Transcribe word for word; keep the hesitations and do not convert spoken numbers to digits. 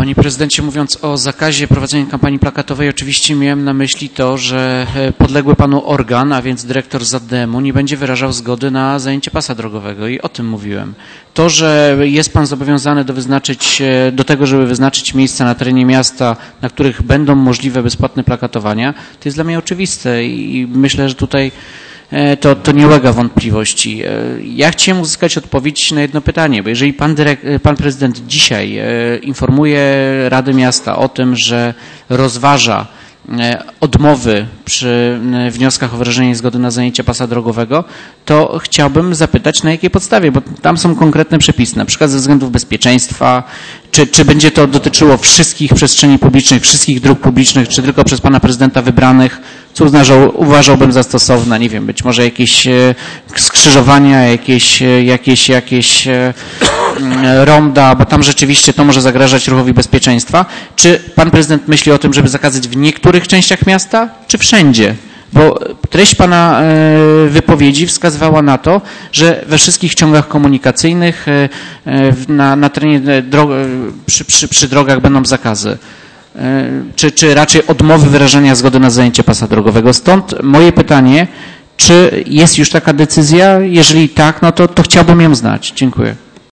Panie prezydencie, mówiąc o zakazie prowadzenia kampanii plakatowej, oczywiście miałem na myśli to, że podległy panu organ, a więc dyrektor Z A D M u, nie będzie wyrażał zgody na zajęcie pasa drogowego i o tym mówiłem. To, że jest pan zobowiązany do, wyznaczyć, do tego, żeby wyznaczyć miejsca na terenie miasta, na których będą możliwe bezpłatne plakatowania, to jest dla mnie oczywiste i myślę, że tutaj To, to nie ulega wątpliwości. Ja chciałem uzyskać odpowiedź na jedno pytanie, bo jeżeli pan, dyrek, pan prezydent dzisiaj informuje Radę Miasta o tym, że rozważa odmowy przy wnioskach o wyrażenie zgody na zajęcie pasa drogowego, to chciałbym zapytać, na jakiej podstawie, bo tam są konkretne przepisy, na przykład ze względów bezpieczeństwa, czy, czy będzie to dotyczyło wszystkich przestrzeni publicznych, wszystkich dróg publicznych, czy tylko przez pana prezydenta wybranych, co uważał, uważałbym za stosowne, nie wiem, być może jakieś skrzyżowania, jakieś, jakieś, jakieś ronda, bo tam rzeczywiście to może zagrażać ruchowi bezpieczeństwa. Czy pan prezydent myśli o tym, żeby zakazać w niektórych częściach miasta, czy wszędzie? Bo treść pana wypowiedzi wskazywała na to, że we wszystkich ciągach komunikacyjnych na, na terenie drog, przy, przy, przy drogach będą zakazy. Czy, czy raczej odmowy wyrażenia zgody na zajęcie pasa drogowego. Stąd moje pytanie, czy jest już taka decyzja? Jeżeli tak, no to, to chciałbym ją znać. Dziękuję.